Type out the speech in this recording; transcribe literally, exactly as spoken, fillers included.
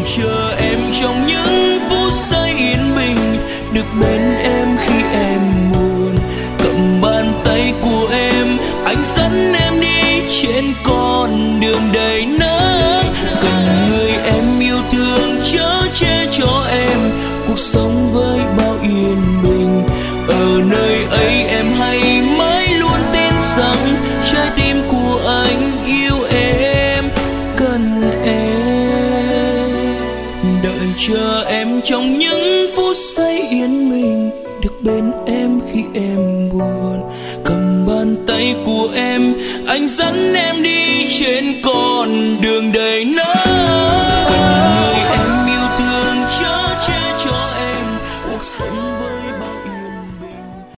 chờ em trong những phút giây yên bình, được bên em khi em buồn. Cầm bàn tay của em, anh dẫn em đi trên con đường đầy nắng. Cần người em yêu thương chở che cho em cuộc sống với bao yên bình. Ở nơi ấy em hãy mãi luôn tin rằng trái tim của anh yêu em, cần em. Đợi chờ em trong những phút giây yên bình, được bên em khi em buồn. Cầm bàn tay của em, anh dẫn em đi trên con đường đầy nắng.